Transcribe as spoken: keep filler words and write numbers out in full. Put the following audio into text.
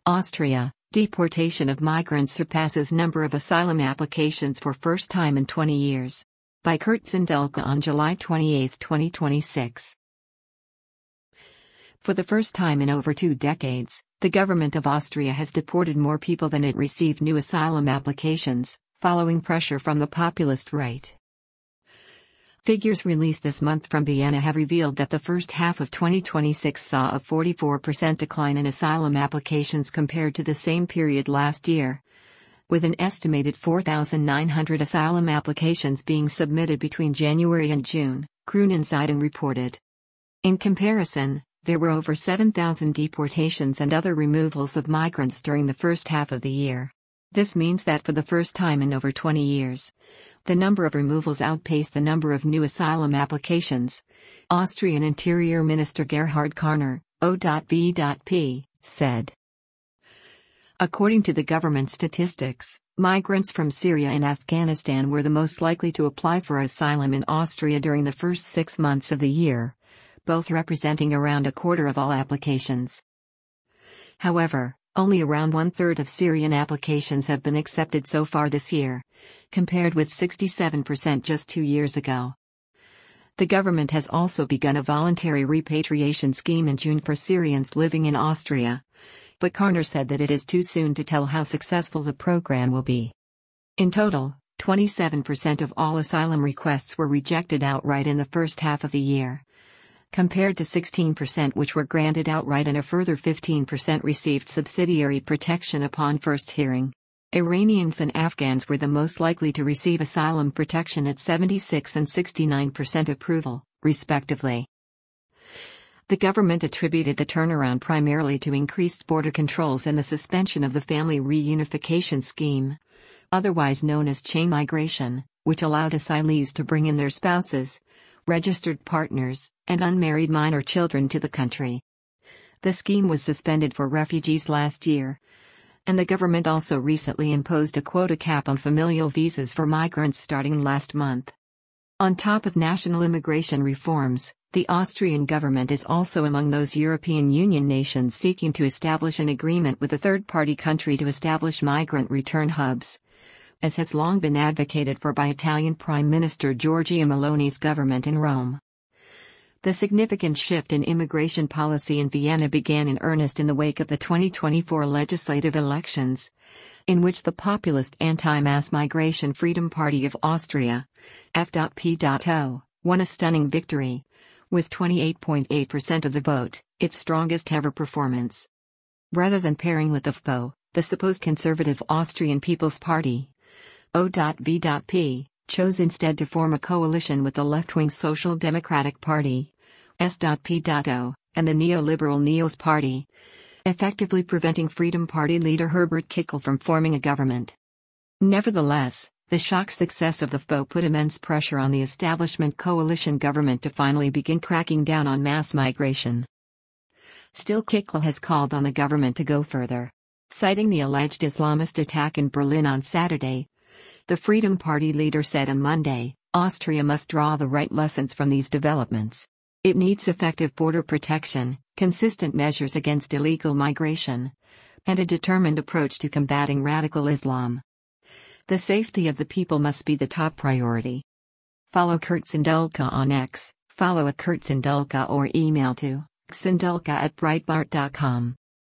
Austria, deportation of migrants surpasses number of asylum applications for first time in twenty years. By Kurt Sindelka on July twenty-eighth, twenty twenty-six. For the first time in over two decades, the government of Austria has deported more people than it received new asylum applications, following pressure from the populist right. Figures released this month from Vienna have revealed that the first half of twenty twenty-six saw a forty-four percent decline in asylum applications compared to the same period last year, with an estimated four thousand nine hundred asylum applications being submitted between January and June, Kronenzeitung reported. In comparison, there were over seven thousand deportations and other removals of migrants during the first half of the year. This means that for the first time in over twenty years, the number of removals outpaced the number of new asylum applications. Austrian Interior Minister Gerhard Karner, O V P, said. According to the government statistics, migrants from Syria and Afghanistan were the most likely to apply for asylum in Austria during the first six months of the year, both representing around a quarter of all applications. However, only around one-third of Syrian applications have been accepted so far this year, compared with sixty-seven percent just two years ago. The government has also begun a voluntary repatriation scheme in June for Syrians living in Austria, but Karner said that it is too soon to tell how successful the program will be. In total, twenty-seven percent of all asylum requests were rejected outright in the first half of the year, compared to sixteen percent which were granted outright and a further fifteen percent received subsidiary protection upon first hearing. Iranians and Afghans were the most likely to receive asylum protection at seventy-six and sixty-nine percent approval, respectively. The government attributed the turnaround primarily to increased border controls and the suspension of the family reunification scheme, otherwise known as chain migration, which allowed asylees to bring in their spouses, registered partners, and unmarried minor children to the country. The scheme was suspended for refugees last year, and the government also recently imposed a quota cap on familial visas for migrants starting last month. On top of national immigration reforms, the Austrian government is also among those European Union nations seeking to establish an agreement with a third-party country to establish migrant return hubs, as has long been advocated for by Italian Prime Minister Giorgia Meloni's government in Rome. The significant shift in immigration policy in Vienna began in earnest in the wake of the twenty twenty-four legislative elections, in which the populist Anti-Mass Migration Freedom Party of Austria, F P O, won a stunning victory, with twenty-eight point eight percent of the vote, its strongest ever performance. Rather than pairing with the F P O, the supposed conservative Austrian People's Party, O V P, chose instead to form a coalition with the left-wing Social Democratic Party, S P O, and the neoliberal Neos Party, effectively preventing Freedom Party leader Herbert Kickl from forming a government. Nevertheless, the shock success of the F P O put immense pressure on the establishment coalition government to finally begin cracking down on mass migration. Still, Kickl has called on the government to go further. Citing the alleged Islamist attack in Berlin on Saturday, the Freedom Party leader said on Monday, Austria must draw the right lessons from these developments. It needs effective border protection, consistent measures against illegal migration, and a determined approach to combating radical Islam. The safety of the people must be the top priority. Follow Kurt Sindelka on X, follow at Kurt Sindelka or email to sindelka at breitbart dot com.